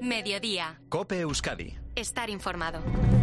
Mediodía. COPE Euskadi. Estar informado.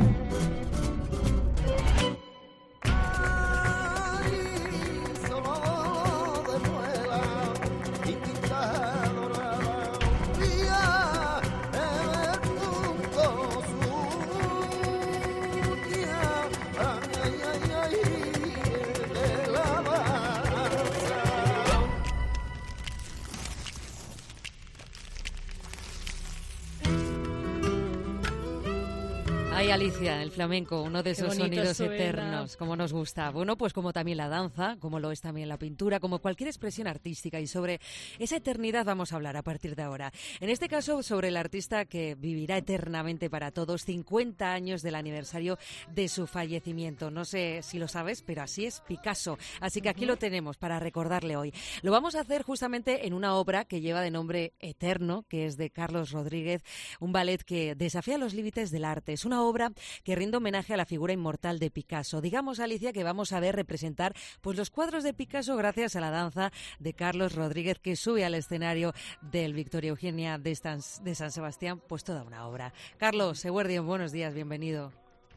Ay, Alicia, el flamenco, uno de esos sonidos suena. eternos, como nos gusta. Bueno, pues como también la danza, como lo es también la pintura, como cualquier expresión artística. Y sobre esa eternidad vamos a hablar a partir de ahora. En este caso, sobre el artista que vivirá eternamente para todos, 50 años del aniversario de su fallecimiento. No sé si lo sabes, pero así es Picasso. Así que aquí lo tenemos para recordarle hoy. Lo vamos a hacer justamente en una obra que lleva de nombre Eterno, que es de Carlos Rodríguez, un ballet que desafía los límites del arte. Es una obra que rinde homenaje a la figura inmortal de Picasso. Digamos, Alicia, que vamos a ver representar pues los cuadros de Picasso gracias a la danza de Carlos Rodríguez, que sube al escenario del Victoria Eugenia de San Sebastián, pues toda una obra. Carlos Eguerdión, buenos días, bienvenido.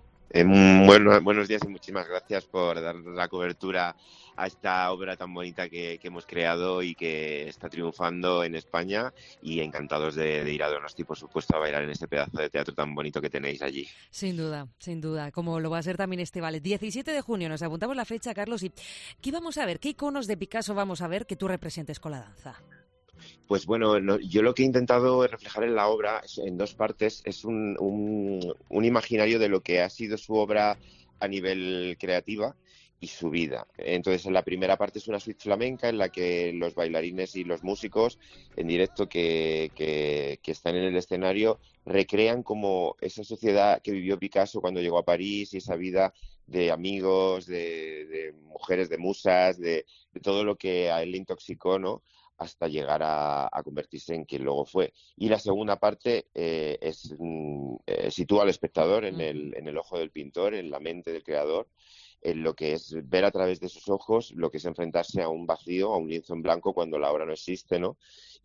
Buenos días y muchísimas gracias por dar la cobertura a esta obra tan bonita que hemos creado y que está triunfando en España, y encantados de ir a Donosti, por supuesto, a bailar en este pedazo de teatro tan bonito que tenéis allí. Sin duda, como lo va a ser también este ballet. 17 de junio, nos apuntamos la fecha, Carlos, y ¿qué vamos a ver? ¿Qué iconos de Picasso vamos a ver que tú representes con la danza? Pues bueno, yo lo que he intentado reflejar en la obra en dos partes es un imaginario de lo que ha sido su obra a nivel creativa y su vida. Entonces, en la primera parte es una suite flamenca en la que los bailarines y los músicos en directo que están en el escenario recrean como esa sociedad que vivió Picasso cuando llegó a París, y esa vida de amigos, de mujeres, de musas, de todo lo que a él le intoxicó, ¿no?, hasta llegar a convertirse en quien luego fue. Y la segunda parte sitúa al espectador en el ojo del pintor, en la mente del creador, en lo que es ver a través de sus ojos lo que es enfrentarse a un vacío, a un lienzo en blanco cuando la obra no existe, ¿no?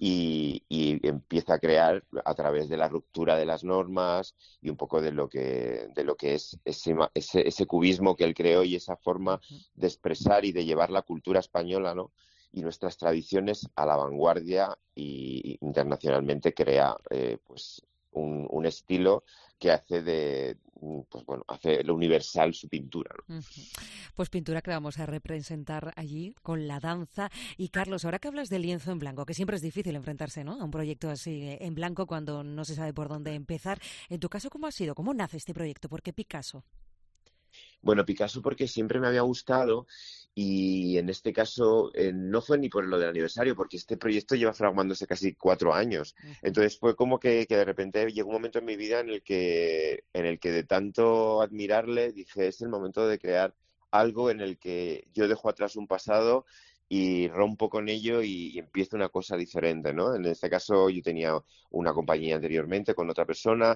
Y empieza a crear a través de la ruptura de las normas y un poco de lo que es ese cubismo que él creó, y esa forma de expresar y de llevar la cultura española, ¿no?, y nuestras tradiciones a la vanguardia, y internacionalmente crea pues un estilo que hace hace lo universal su pintura, ¿no? Pues pintura que vamos a representar allí con la danza. Y Carlos, ahora que hablas del lienzo en blanco, que siempre es difícil enfrentarse, ¿no?, a un proyecto así en blanco cuando no se sabe por dónde empezar. En tu caso, ¿cómo ha sido? ¿Cómo nace este proyecto? ¿Por qué Picasso? Bueno, Picasso porque siempre me había gustado, y en este caso no fue ni por lo del aniversario, porque este proyecto lleva fraguándose casi 4 años. Entonces fue como que de repente llegó un momento en mi vida en el que de tanto admirarle dije, es el momento de crear algo en el que yo dejo atrás un pasado y rompo con ello y empiezo una cosa diferente, ¿no? En este caso yo tenía una compañía anteriormente con otra persona,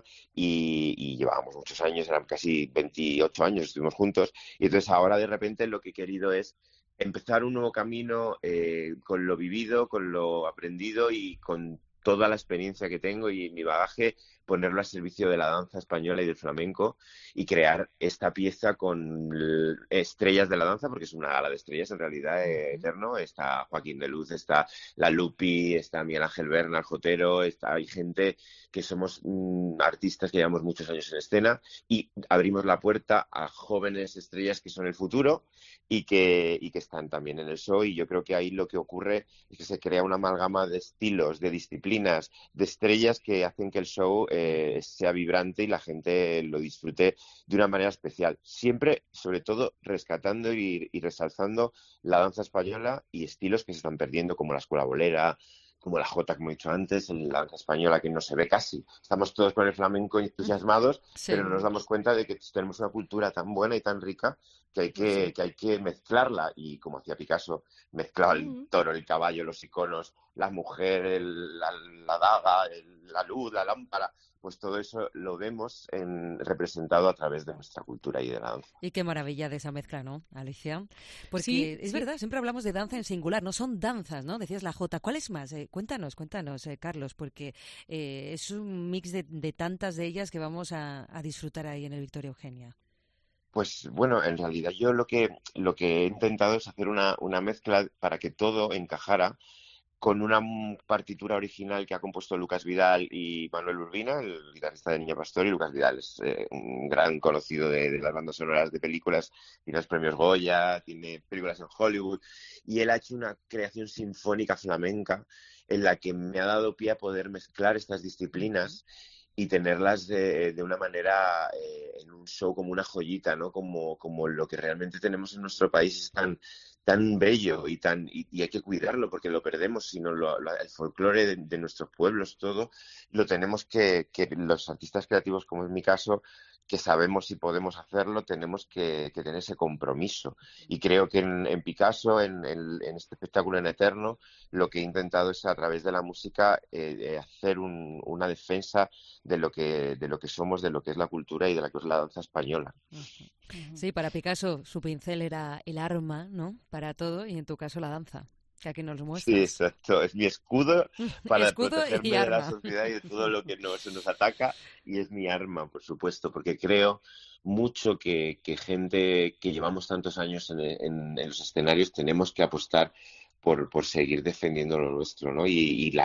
y llevábamos muchos años, eran casi 28 años, estuvimos juntos, y entonces ahora de repente lo que he querido es empezar un nuevo camino con lo vivido, con lo aprendido y con toda la experiencia que tengo y mi bagaje, ponerlo al servicio de la danza española y del flamenco, y crear esta pieza con estrellas de la danza, porque es una gala de estrellas en realidad, Eterno. Está Joaquín de Luz, está la Lupi, está Miguel Ángel Bernal, Jotero, hay gente que somos artistas que llevamos muchos años en escena, y abrimos la puerta a jóvenes estrellas que son el futuro y que están también en el show. Y yo creo que ahí lo que ocurre es que se crea una amalgama de estilos, de disciplinas, de estrellas que hacen que el show sea vibrante y la gente lo disfrute de una manera especial. Siempre, sobre todo, rescatando y resalzando la danza española y estilos que se están perdiendo, como la escuela bolera, como la jota, como he dicho antes, en la danza española, que no se ve casi. Estamos todos con el flamenco entusiasmados, Sí. pero no nos damos cuenta de que tenemos una cultura tan buena y tan rica que hay que mezclarla. Y como hacía Picasso, mezclaba el toro, el caballo, los iconos, la mujer, la daga, la luz, la lámpara, pues todo eso lo vemos representado a través de nuestra cultura y de la danza. Y qué maravilla de esa mezcla, ¿no, Alicia? Porque sí, es verdad, siempre hablamos de danza en singular, no son danzas, ¿no? Decías la Jota. ¿Cuál es más? Cuéntanos, Carlos, porque es un mix de tantas de ellas que vamos a disfrutar ahí en el Victoria Eugenia. Pues bueno, en realidad yo lo que he intentado es hacer una mezcla para que todo encajara con una partitura original que ha compuesto Lucas Vidal y Manuel Urbina, el guitarrista de Niña Pastori. Lucas Vidal es un gran conocido de las bandas sonoras de películas, tiene los premios Goya, tiene películas en Hollywood, y él ha hecho una creación sinfónica flamenca en la que me ha dado pie a poder mezclar estas disciplinas y tenerlas de una manera en un show como una joyita, ¿no? Como lo que realmente tenemos en nuestro país es tan bello y hay que cuidarlo porque lo perdemos, sino el folclore de nuestros pueblos, todo lo tenemos que los artistas creativos, como es mi caso, que sabemos si podemos hacerlo, tenemos que tener ese compromiso. Y creo que en Picasso, en este espectáculo en Eterno, lo que he intentado es a través de la música hacer una defensa de lo que somos, de lo que es la cultura y de lo que es la danza española. Sí, para Picasso su pincel era el arma, ¿no? Para todo, y en tu caso la danza. Que aquí nos muestras. Sí, exacto. Es mi escudo para escudo protegerme de la sociedad y de todo lo que nos ataca, y es mi arma, por supuesto, porque creo mucho que gente que llevamos tantos años en los escenarios tenemos que apostar por seguir defendiendo lo nuestro, ¿no?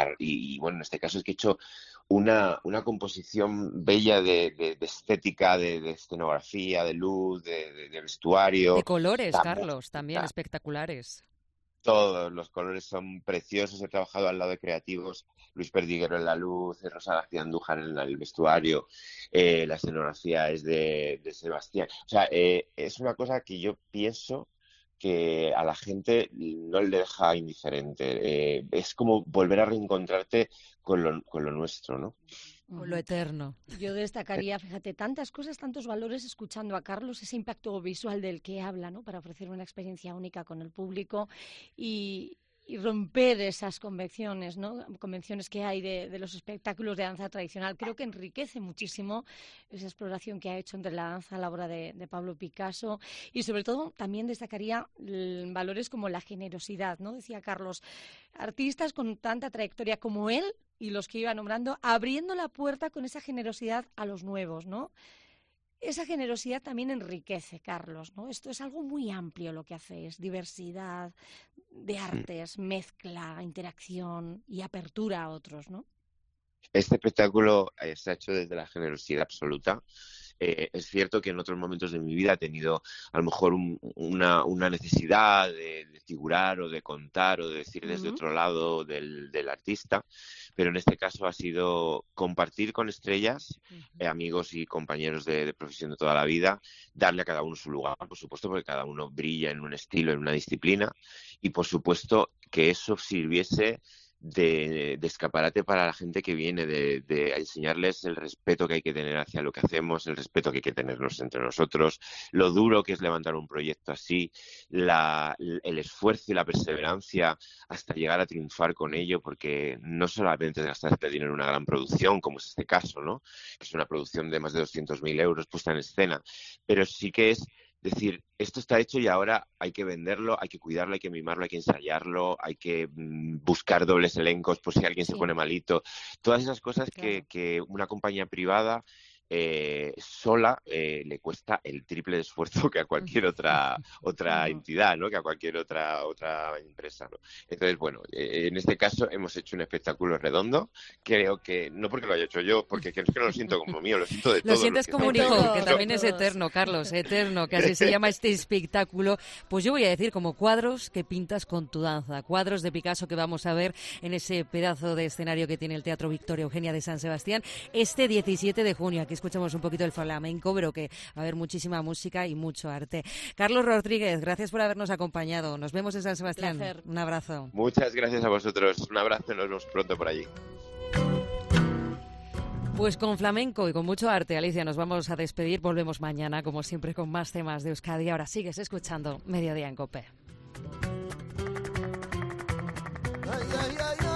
Y bueno, en este caso es que he hecho una composición bella de estética, de escenografía, de luz, de vestuario. De colores, Carlos, también espectaculares. Todos los colores son preciosos. He trabajado al lado de creativos, Luis Perdiguero en la luz, Rosa García Andújar en el vestuario, la escenografía es de Sebastián. O sea, es una cosa que yo pienso que a la gente no le deja indiferente. Es como volver a reencontrarte con lo nuestro, ¿no? Con lo eterno. Yo destacaría, fíjate, tantas cosas, tantos valores escuchando a Carlos, ese impacto visual del que habla, ¿no? Para ofrecer una experiencia única con el público y romper esas convenciones, ¿no? Convenciones que hay de los espectáculos de danza tradicional. Creo que enriquece muchísimo esa exploración que ha hecho entre la danza a la obra de Pablo Picasso, y sobre todo también destacaría valores como la generosidad, ¿no? Decía Carlos, artistas con tanta trayectoria como él y los que iba nombrando, abriendo la puerta con esa generosidad a los nuevos, ¿no? Esa generosidad también enriquece, Carlos, ¿no? Esto es algo muy amplio lo que hacéis, diversidad de artes, mezcla, interacción y apertura a otros, ¿no? Este espectáculo se ha hecho desde la generosidad absoluta. Es cierto que en otros momentos de mi vida he tenido a lo mejor una necesidad de figurar o de contar o de decir desde otro lado del artista, pero en este caso ha sido compartir con estrellas, amigos y compañeros de profesión de toda la vida, darle a cada uno su lugar, por supuesto, porque cada uno brilla en un estilo, en una disciplina, y por supuesto que eso sirviese de escaparate para la gente que viene, de enseñarles el respeto que hay que tener hacia lo que hacemos, el respeto que hay que tenernos entre nosotros, lo duro que es levantar un proyecto así, el esfuerzo y la perseverancia hasta llegar a triunfar con ello, porque no solamente es gastar este dinero en una gran producción, como es este caso, ¿no? Que es una producción de más de 200.000 euros puesta en escena, pero sí que es decir, esto está hecho y ahora hay que venderlo, hay que cuidarlo, hay que mimarlo, hay que ensayarlo, hay que buscar dobles elencos por si alguien se pone malito. Todas esas cosas que una compañía privada sola le cuesta el triple de esfuerzo que a cualquier otra entidad, ¿no? Que a cualquier otra empresa, ¿no? Entonces, bueno, en este caso hemos hecho un espectáculo redondo. Creo que, no porque lo haya hecho yo, porque es que no lo siento como mío, lo siento de todo. Lo sientes como un hijo, que todos. también es eterno, Carlos, eterno, que así se llama este espectáculo. Pues yo voy a decir como cuadros que pintas con tu danza, cuadros de Picasso que vamos a ver en ese pedazo de escenario que tiene el Teatro Victoria Eugenia de San Sebastián este 17 de junio. Aquí escuchamos un poquito del flamenco, pero que va a haber muchísima música y mucho arte. Carlos Rodríguez, gracias por habernos acompañado. Nos vemos en San Sebastián. Un abrazo. Muchas gracias a vosotros. Un abrazo y nos vemos pronto por allí. Pues con flamenco y con mucho arte, Alicia, nos vamos a despedir. Volvemos mañana, como siempre, con más temas de Euskadi. Ahora sigues escuchando Mediodía en COPE. Ay, ay, ay, ay.